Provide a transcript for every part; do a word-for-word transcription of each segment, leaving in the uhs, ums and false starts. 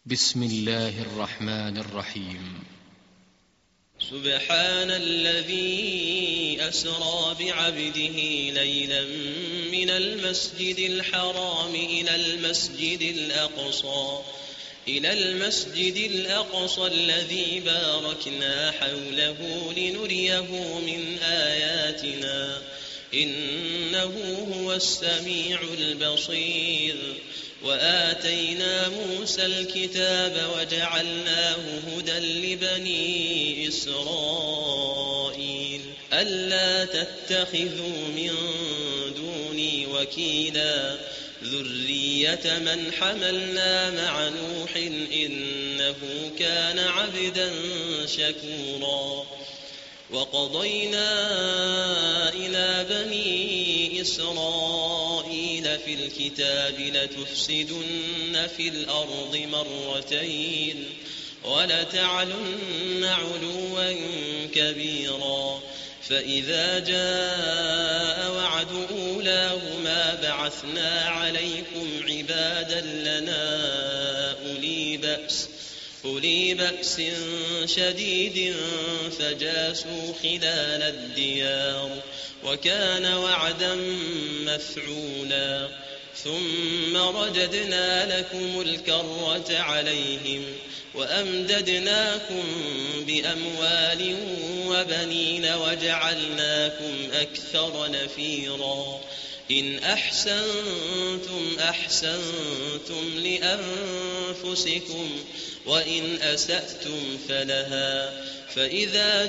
بسم الله الرحمن الرحيم. سبحان الذي أسرى بعبده ليلا من المسجد الحرام إلى المسجد الأقصى إلى المسجد الأقصى الذي باركنا حوله لنريه من آياتنا إنه هو السميع البصير. وآتينا موسى الكتاب وجعلناه هدى لبني إسرائيل ألا تتخذوا من دوني وكيلا ذرية من حملنا مع نوح إنه كان عبدا شكورا. وقضينا إلى بني إسرائيل في الكتاب لتفسدن في الأرض مرتين ولتعلن علوا كبيرا. فإذا جاء وعد أولاهما بعثنا عليكم عبادا لنا أولي بأس أولي بأس شديد فجاسوا خلال الديار وكان وعدا مفعولا. ثم رددنا لكم الكرة عليهم وأمددناكم بأموال وبنين وجعلناكم أكثر نفيرا. إن أحسنتم أحسنتم لأنفسكم وإن أسأتم فلها. فإذا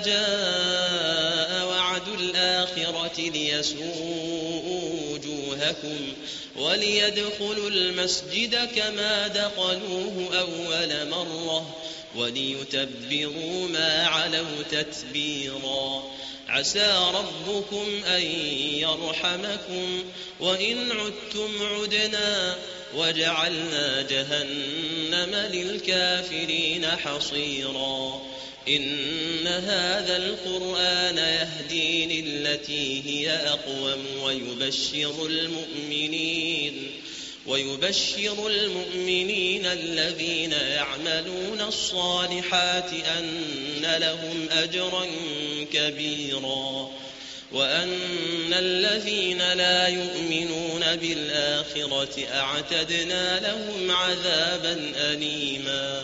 جاء وعد الآخرة ليسوءوا وجوهكم وليدخلوا المسجد كما دخلوه أول مرة وليتبروا ما علوا تتبيرا. عسى ربكم أن يرحمكم وإن عدتم عدنا وجعلنا جهنم للكافرين حصيرا. إن هذا القرآن يهدي للتي هي أقوم ويبشر المؤمنين ويبشر المؤمنين الذين يعملون الصالحات أن لهم أجرا كبيرا وأن الذين لا يؤمنون بالآخرة أعتدنا لهم عذابا أليما.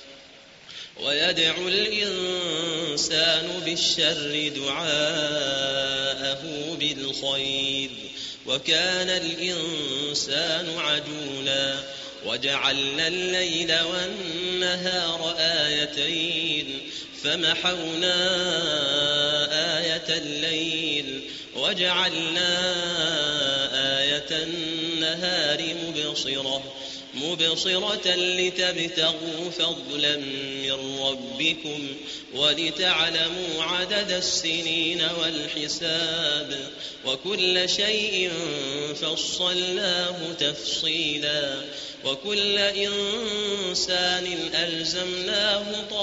ويدعو الإنسان بالشر دعاءه بالخير وكان الإنسان عجولا. وجعلنا الليل والنهار آيتين فمحونا آية الليل وجعلنا آية النهار مبصرة مبصرة لتبتغوا فضلا من ربكم ولتعلموا عدد السنين والحساب وكل شيء فصلناه تفصيلا. وكل إنسان ألزمناه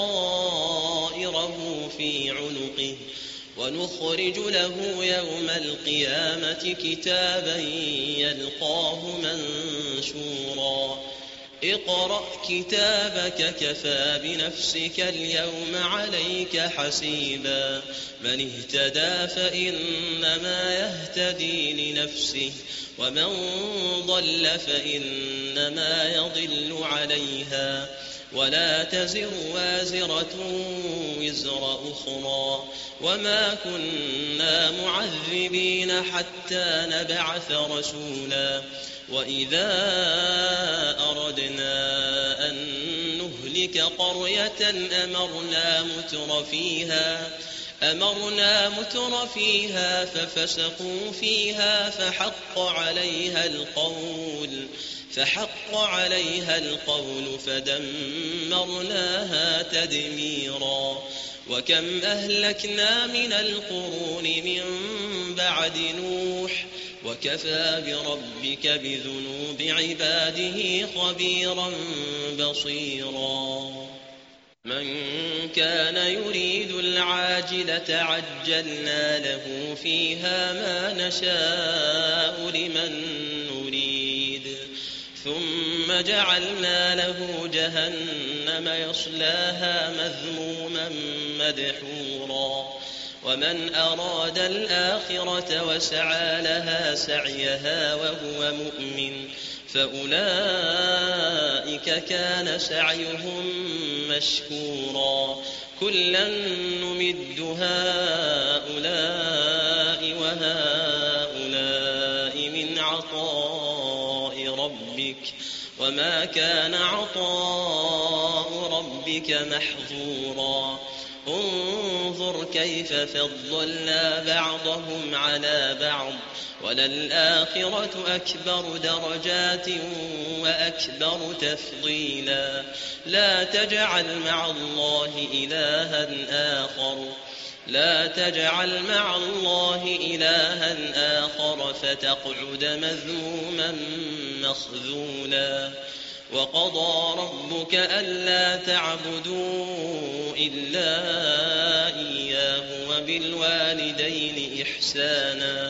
طائره في عنقه ونخرج له يوم القيامة كتابا يلقاه منشورا. اقرأ كتابك كفى بنفسك اليوم عليك حسيبا. من اهتدى فإنما يهتدي لنفسه ومن ضل فإنما يضل عليها ولا تزر وازرة وزر أخرى وما كنا معذبين حتى نبعث رسولا. وإذا أردنا أن نهلك قرية أمرنا متر فيها أمرنا متر فيها ففسقوا فيها فحق عليها القول فحق عليها القول فدمرناها تدميرا. وكم أهلكنا من القرون من بعد نوح وكفى بربك بذنوب عباده خبيرا بصيرا. من كان يريد العاجلة عجلنا له فيها ما نشاء لمن نريد ثم جعلنا له جهنم يصلاها مذموما مدحورا ومن أراد الآخرة وسعى لها سعيها وهو مؤمن فأولئك كان سعيهم مشكورا كلا نمد هؤلاء وهؤلاء من عطاء ربك وما كان عطاء ربك محظورا انظر كيف فضلنا بعضهم على بعض وللآخرة أكبر درجات وأكبر تفضيلا لا تجعل مع الله إلها آخر لا تجعل مع الله إلها آخر فتقعد مذموما مخذولا وقضى ربك ألا تعبدوا إلا إياه وبالوالدين إحسانا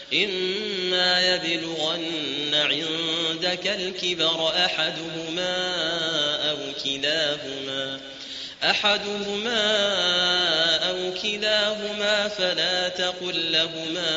إما يبلغن عندك الكبر أحدهما أو كلاهما أحدهما أو كلاهما فلا تقل لهما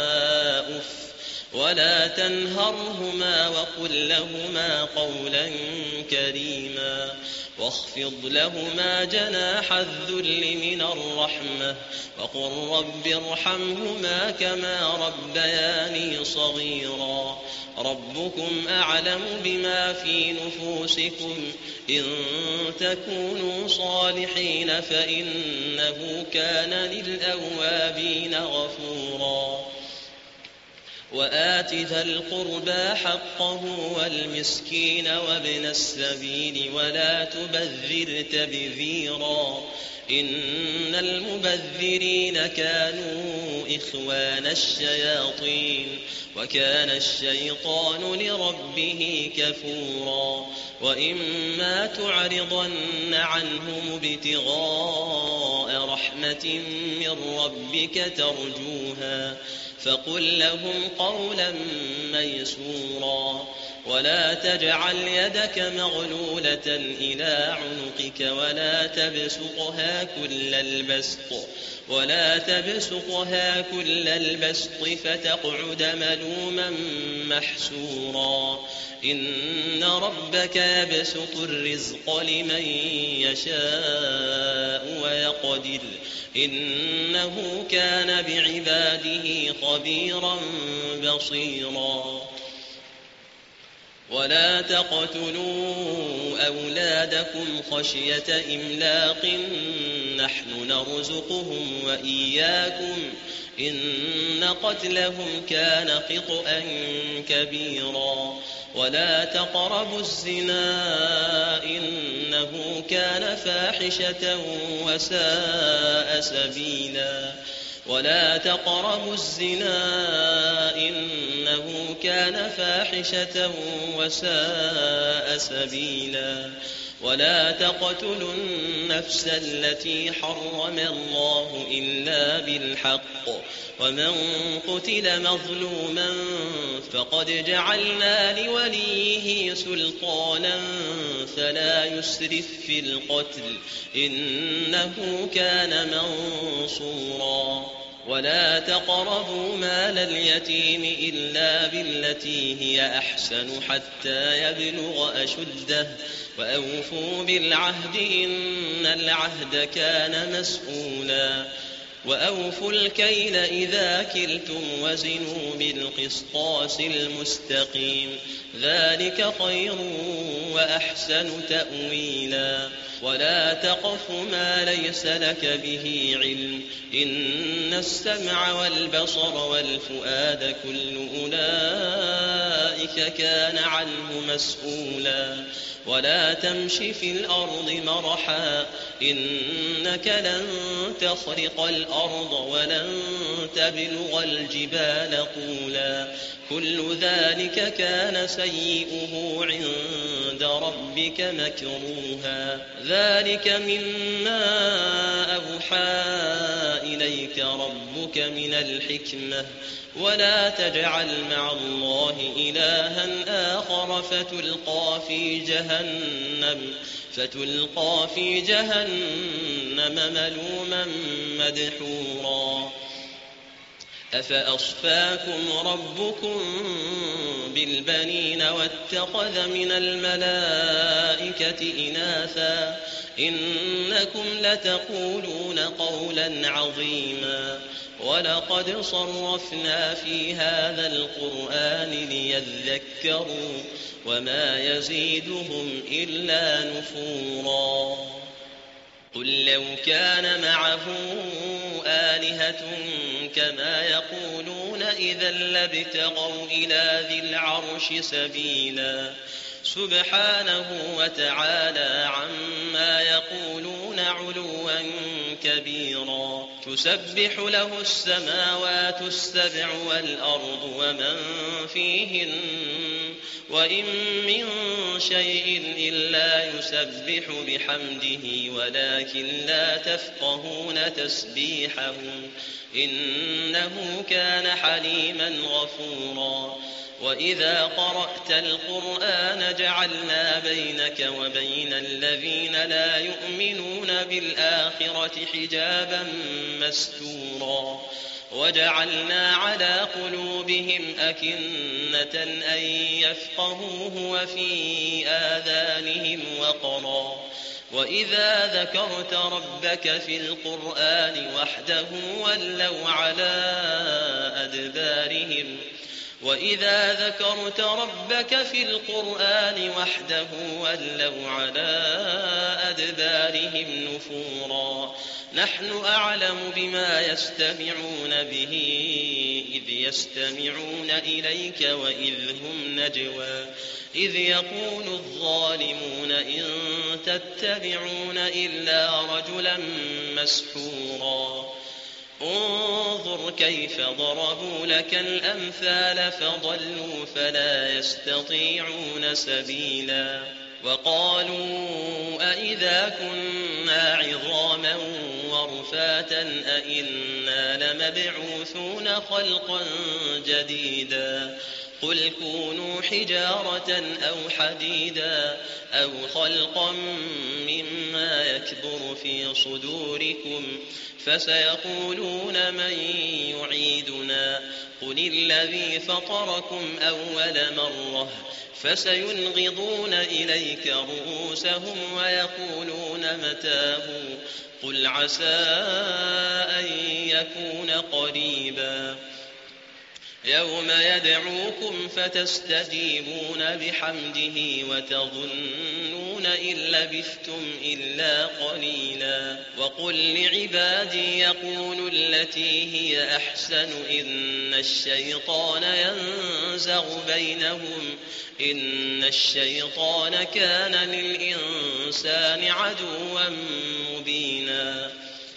أف ولا تنهرهما وقل لهما قولا كريما واخفض لهما جناح الذل من الرحمة وقل رب ارحمهما كما ربياني صغيرا ربكم أعلم بما في نفوسكم إن تكونوا صالحين فإنه كان للأوابين غفورا وآت ذا القربى حقه والمسكين وابن السبيل ولا تبذر تبذيرا إن المبذرين كانوا إخوان الشياطين وكان الشيطان لربه كفورا وإما تعرضن عنهم ابتغاء رحمة من ربك ترجوها فقل لهم قولا ميسورا ولا تجعل يدك مغلولة إلى عنقك ولا تبسطها كل البسط ولا تبسطها كل البسط فتقعد ملوما محسورا إن ربك يبسط الرزق لمن يشاء ويقدر إنه كان بعباده خبيرا بصيرا ولا تقتلوا أولادكم خشية إملاق نحن نرزقهم وإياكم إن قتلهم كان خطأ كبيرا ولا تقربوا الزنا إنه كان فاحشة وساء سبيلا ولا تقربوا الزنا إنه كان فاحشة وساء سبيلا ولا تقتلوا النفس التي حرم الله إلا بالحق ومن قتل مظلوما فقد جعلنا لوليه سلطانا فلا يسرف في القتل إنه كان منصورا ولا تقربوا مال اليتيم إلا بالتي هي أحسن حتى يبلغ أشده وأوفوا بالعهد إن العهد كان مسؤولا وأوفوا الكيل إذا كلتم وزنوا بالقسطاس المستقيم ذلك خير وأحسن تأويلا ولا تقف ما ليس لك به علم إن السمع والبصر والفؤاد كل أولئك كان عنه مسؤولا ولا تمش في الأرض مرحا إنك لن تخرق الأرض ولن تبلغ الجبال طولا كل ذلك كان سيئه عند ربك مكروها ذلك مما أوحى إليك ربك من الحكمة ولا تجعل مع الله إلها آخر فتلقى في جهنم فتلقى في جهنم ملوما مدحورا أفأصفاكم ربكم بالبنين واتخذ من الملائكة إناثا إنكم لتقولون قولا عظيما ولقد صرفنا في هذا القرآن ليذكروا وما يزيدهم إلا نفورا قل لو كان معه آلهة كما يقولون إذا لابتغوا إلى ذي العرش سبيلا سبحانه وتعالى عما يقولون علوا كبيرا تسبح له السماوات السبع والأرض ومن فيهن وإن من شيء إلا يسبح بحمده ولكن لا تفقهون تسبيحهم إنه كان حليما غفورا وإذا قرأت القرآن جعلنا بينك وبين الذين لا يؤمنون بالآخرة حجابا مستورا وجعلنا على قلوبهم أكنة أن يفقهوه وفي آذانهم وقرا وإذا ذكرت ربك في القرآن وحده ولوا على أدبارهم وإذا ذكرت ربك في القرآن وحده ولوا على أدبارهم نفورا نحن أعلم بما يستمعون به إذ يستمعون إليك وإذ هم نجوى إذ يقول الظالمون إن تتبعون إلا رجلا مسحورا انظر كيف ضربوا لك الأمثال فضلوا فلا يستطيعون سبيلا وقالوا أئذا كنا عظاما ورفاتا أئنا لمبعوثون خلقا جديدا قل كونوا حجارة أو حديدا أو خلقا مما يكبر في صدوركم فسيقولون من يعيدنا قل الذي فطركم أول مرة فسينغضون إليك رؤوسهم ويقولون متاه قل عسى أن يكون قريبا يوم يدعوكم فتستجيبون بحمده وتظنون إن لبثتم إلا قليلا وقل لعبادي يقولوا التي هي أحسن إن الشيطان ينزغ بينهم إن الشيطان كان للإنسان عدوا مبينا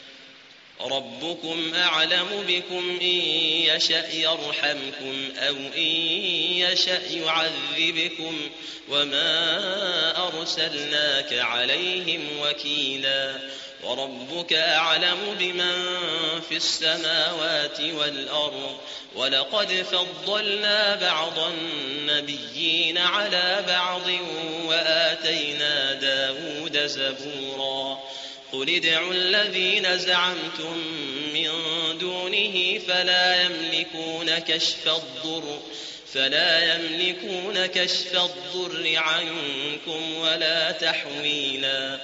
ربكم أعلم بكم إن يشأ يرحمكم أو إن يشأ يعذبكم وما أرسلناك عليهم وكيلا وربك أعلم بمن في السماوات والأرض ولقد فضلنا بعض النبيين على بعض وآتينا داود زبورا قل ادعوا الذين زعمتم من دونه فلا يملكون كشف الضر فلا يملكون كشف الضر عنكم ولا تحويلا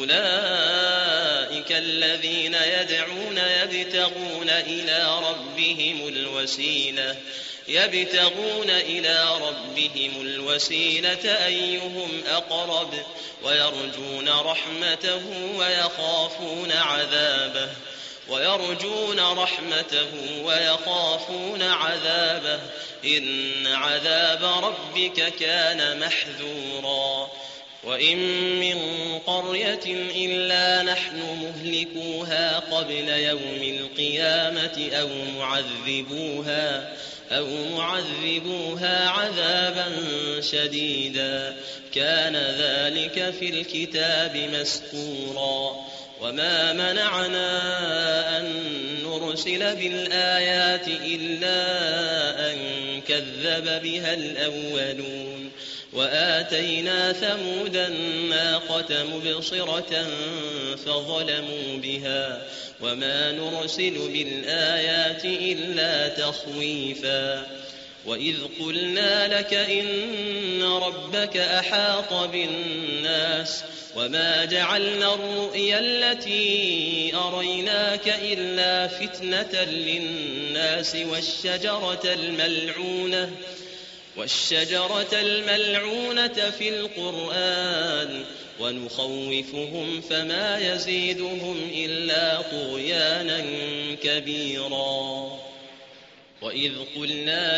أولئك الذين يدعون يبتغون إلى ربهم الوسيلة يبتغون إلى ربهم الوسيلة أيهم أقرب ويرجون رحمته ويخافون عذابه ويرجون رحمته ويخافون عذابه إن عذاب ربك كان محذورا وإن من قرية إلا نحن مهلكوها قبل يوم القيامة أو معذبوها أو معذبوها عذابا شديدا كان ذلك في الكتاب مسطورا. وما منعنا أن نرسل بالآيات إلا أن كذب بها الأولون وآتينا ثمود الناقة مبصرة فظلموا بها وما نرسل بالآيات إلا تخويفا. وإذ قلنا لك إن ربك أحاط بالناس وما جعلنا الرؤيا التي أريناك إلا فتنة للناس والشجرة الملعونة والشجرة الملعونة في القرآن ونخوفهم فما يزيدهم إلا طغيانا كبيرا. وإذ قلنا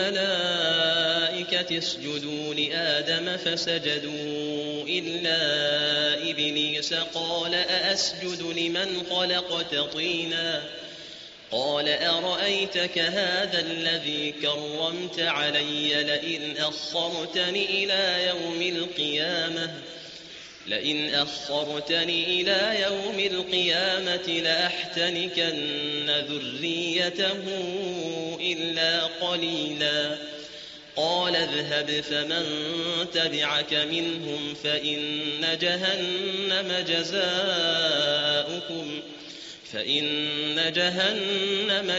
للملائكة اسجدوا لآدم فسجدوا إلا إبليس قال أأسجد لمن خلقت طينا قال أرأيتك هذا الذي كرمت علي لئن أخرتني إلى يوم القيامة لئن أخرتني إلى يوم القيامة لأحتنكن ذريته إلا قليلا. قال اذهب فمن تبعك منهم فإن جهنم جزاؤكم فإن جهنم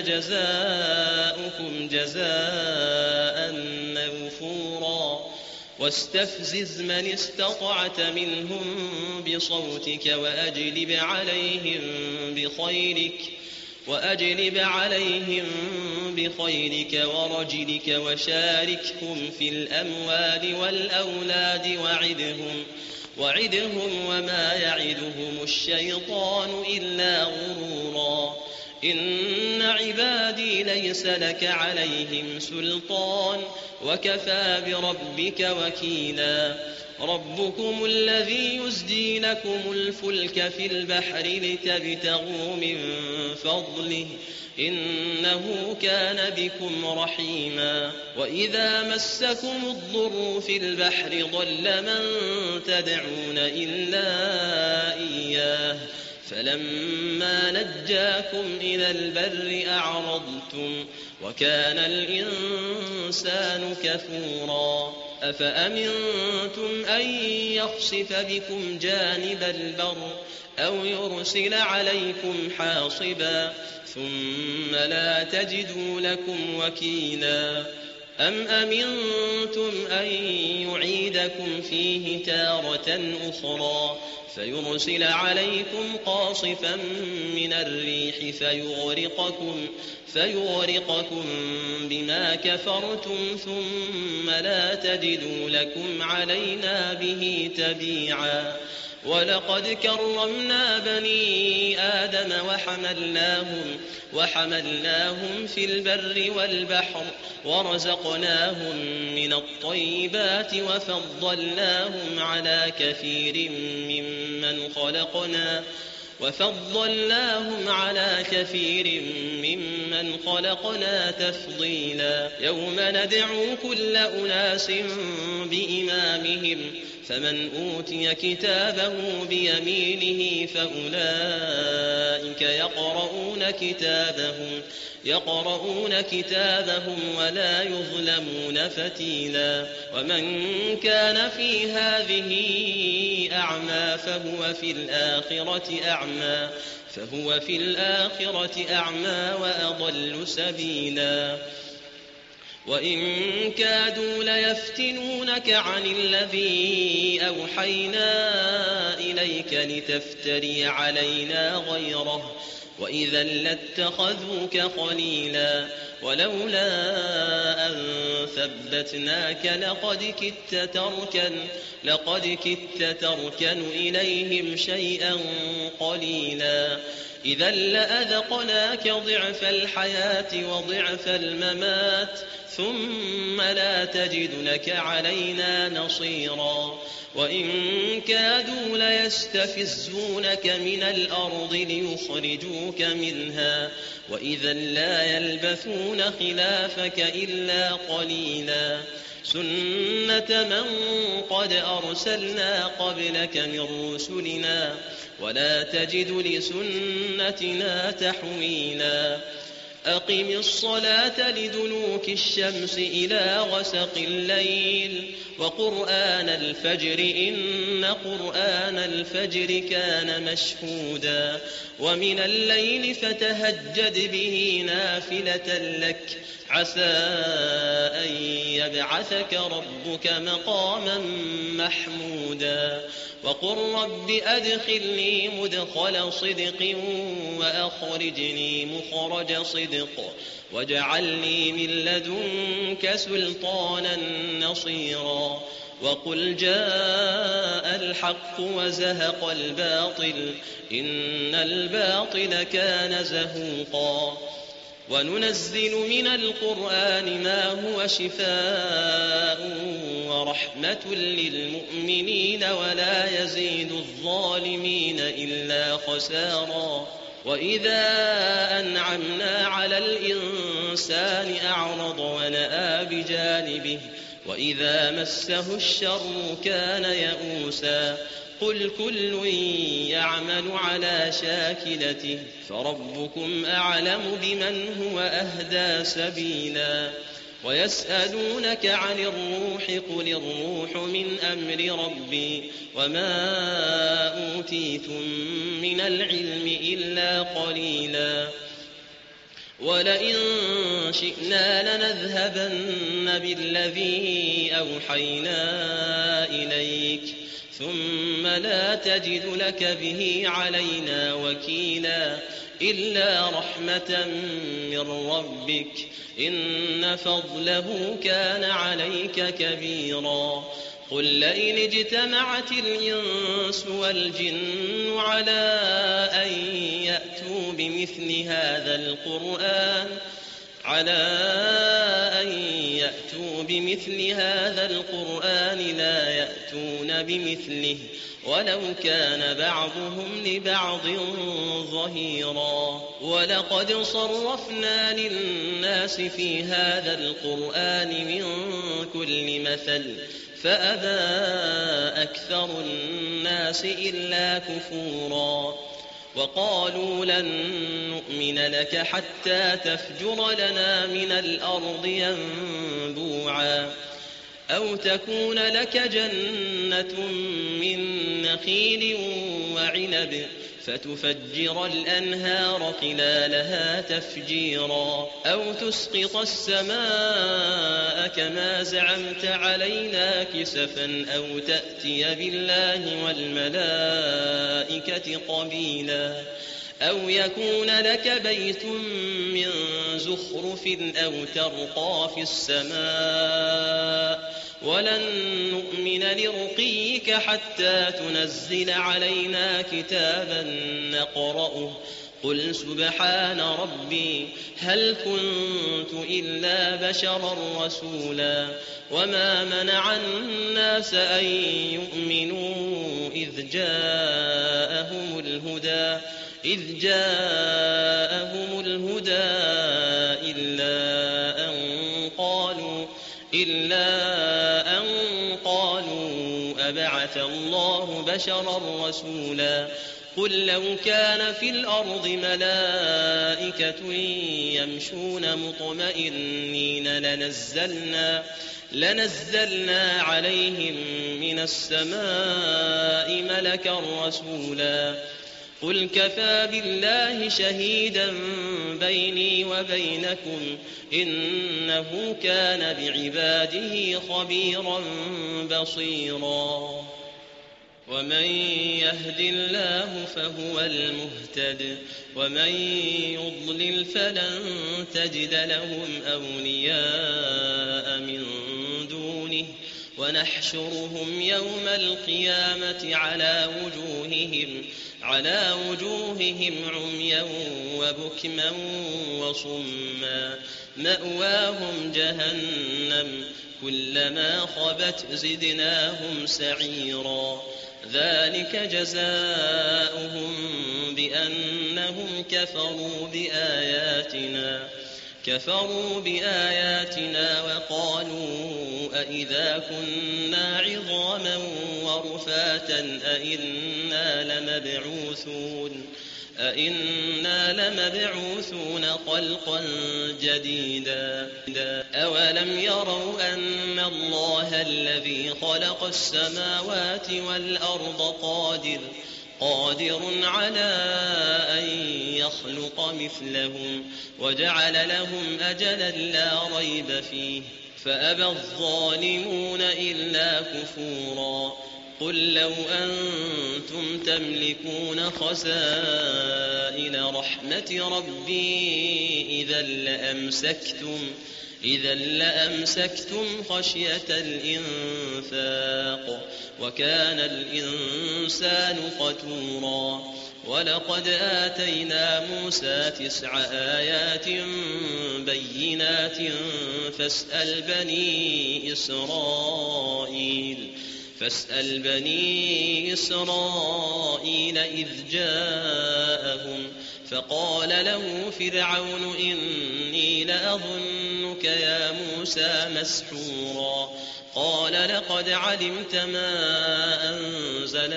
جزاؤكم جزاء موفورا. واستفزز من استطعت منهم بصوتك وأجلب عليهم بخيلك وأجلب عليهم بخيلك ورجلك وشاركهم في الأموال والأولاد وعدهم وعدهم وما يعدهم الشيطان إلا غرورا. إن عبادي ليس لك عليهم سلطان وكفى بربك وكيلا. ربكم الذي يزجي لكم الفلك في البحر لتبتغوا من فضله إنه كان بكم رحيما. وإذا مسكم الضر في البحر ضل من تدعون إلا إياه فلما نجاكم إلى البر أعرضتم وكان الإنسان كفورا. أفأمنتم أن يخسف بكم جانب البر أو يرسل عليكم حاصبا ثم لا تجدوا لكم وكيلا. أم أمنتم أن يعيدكم فيه تارة أخرى فيرسل عليكم قاصفا من الريح فيغرقكم, فيغرقكم بما كفرتم ثم لا تجدوا لكم علينا به تبيعا. ولقد كرمنا بني آدم وحملناهم, وحملناهم في البر والبحر ورزقناهم من الطيبات وفضلناهم على كثير ممن خلقنا وفضلناهم على كثير ممن خلقنا تفضيلا. يوم ندعو كل أناس بإمامهم فمن أوتي كتابه بيمينه فأولئك يقرؤون كتابهم, يقرؤون كتابهم ولا يظلمون فتيلا. ومن كان في هذه أعمى فهو في الآخرة أعمى فهو في الآخرة أعمى وأضل سبيلا. وإن كادوا ليفتنونك عن الذي أوحينا إليك لتفتري علينا غيره وإذا لاتخذوك خليلا ولولا أن ثبتناك لقد كدت تركن لقد كدت تركن إليهم شيئا قليلا إذا لأذقناك ضعف الحياة وضعف الممات ثم لا تجد لك علينا نصيرا وإن كادوا ليستفزونك من الأرض ليخرجوك منها وإذا لا يلبثون خلافك إلا قليلا سنة من قد أرسلنا قبلك من رسلنا ولا تجد لسنتنا تحويلا أقم الصلاة لدلوك الشمس إلى غسق الليل وقرآن الفجر إن قرآن الفجر كان مشهودا ومن الليل فتهجد به نافلة لك عسى أن يبعثك ربك مقاما محمودا وقل رب أدخلني مدخل صدق وأخرجني مخرج صدق واجعلني من لدنك سلطانا نصيرا وقل جاء الحق وزهق الباطل إن الباطل كان زهوقا وننزل من القرآن ما هو شفاء ورحمة للمؤمنين ولا يزيد الظالمين إلا خسارا وإذا أنعمنا على الإنسان أعرض ونأى بجانبه وإذا مسه الشر كان يئوسا قل كل يعمل على شاكلته فربكم أعلم بمن هو أهدى سبيلا ويسألونك عن الروح قل الروح من أمر ربي وما أوتيتم من العلم إلا قليلا ولئن شئنا لنذهبن بالذي أوحينا إليك ثم لا تجد لك به علينا وكيلا إلا رحمة من ربك إن فضله كان عليك كبيرا قل لئن اجتمعت الإنس والجن على أن يأتوا بمثل هذا القرآن على أن يأتوا بمثل هذا القرآن لا يأتون بمثله ولو كان بعضهم لبعض ظهيرا ولقد صرفنا للناس في هذا القرآن من كل مثل فأبى أكثر الناس إلا كفورا وقالوا لن نؤمن لك حتى تفجر لنا من الأرض ينبوعا أو تكون لك جنة من نخيل وعنب فتفجر الأنهار خلالها تفجيرا أو تسقط السماء كما زعمت علينا كسفا أو تأتي بالله والملائكة قبيلا أو يكون لك بيت من زخرف أو ترقى في السماء ولن نؤمن لرقيك حتى تنزل علينا كتابا نقرأه قل سبحان ربي هل كنت إلا بشرا رسولا وما منع الناس أن يؤمنوا إذ جاءهم الهدى إذ جاءهم الهدى إلا أن قالوا إلا أن قالوا أبعث الله بشرا رسولا قل لو كان في الأرض ملائكة يمشون مطمئنين لنزلنا لنزلنا عليهم من السماء ملكا رسولا قل كفى بالله شهيدا بيني وبينكم إنه كان بعباده خبيرا بصيرا ومن يهد الله فهو المهتد ومن يضلل فلن تجد لهم أولياء من دونه ونحشرهم يوم القيامة على وجوههم على وجوههم عميا وبكما وصما مأواهم جهنم كلما خبت زدناهم سعيرا ذلك جزاؤهم بأنهم كفروا بآياتنا كفروا بآياتنا وقالوا أإذا كنا عظاما ورفاتا أإنا لمبعوثون أإنا لمبعوثون خلقا جديدا أولم يروا أن الله الذي خلق السماوات والأرض قادر قادر على أن يخلق مثلهم وجعل لهم أجلا لا ريب فيه فأبى الظالمون إلا كفورا قل لو أنتم تملكون خزائن رحمة ربي إذا لأمسكتم إذا لأمسكتم خشية الإنفاق وكان الإنسان قتورا ولقد آتينا موسى تسع آيات بينات فاسأل بني إسرائيل فاسأل بني إسرائيل إذ جاءهم فقال له فرعون إني لأظنك يا موسى مسحورا قال لقد علمت ما أنزل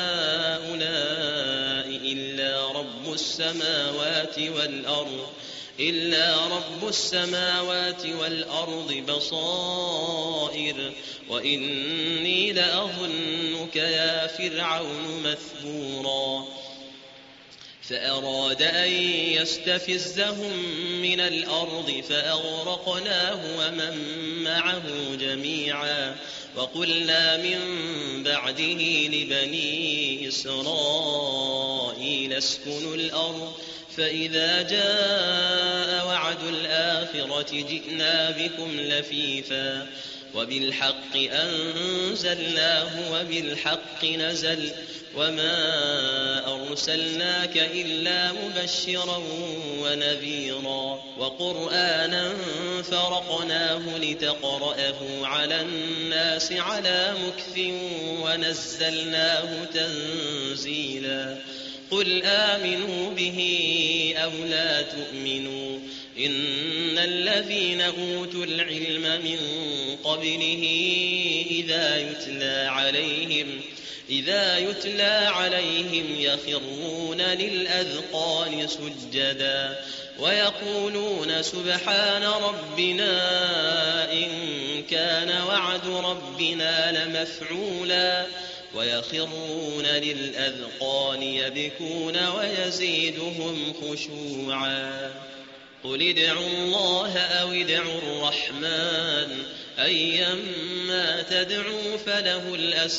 هؤلاء إلا رب السماوات والأرض إلا رب السماوات والأرض بصائر وإني لأظنك يا فرعون مثبورا فأراد أن يستفزهم من الأرض فأغرقناه ومن معه جميعا وقلنا من بعده لبني إسرائيل اسكنوا الأرض فإذا جاء وعد الآخرة جئنا بكم لفيفا وبالحق أنزلناه وبالحق نزل وما أرسلناك إلا مبشرا ونذيرا وقرآنا فرقناه لتقرأه على الناس على مكث ونزلناه تنزيلا قل آمنوا به أو لا تؤمنوا إن الذين أوتوا العلم من قبله إذا يتلى عليهم إذا يتلى عليهم يخرون للأذقان سجدا ويقولون سبحان ربنا إن كان وعد ربنا لمفعولا ويخرون للأذقان يبكون ويزيدهم خشوعا قل ادعوا الله أو ادعوا الرحمن أيما تدعوا فله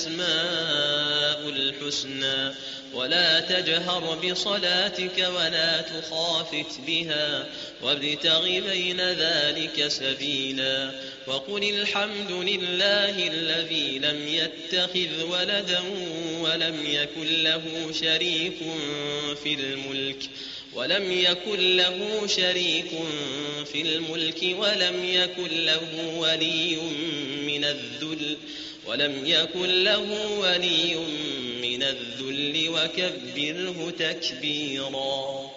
الأسماء الحسنى ولا تجهر بصلاتك ولا تخافت بها وابتغ بين ذلك سبيلا وقل الحمد لله الذي لم يتخذ ولدا ولم يكن له شريك في الملك ولم يكن له شريك في الملك ولم يكن له ولي من الذل ولم يكن له ولي من الذل وكبره تكبيرا.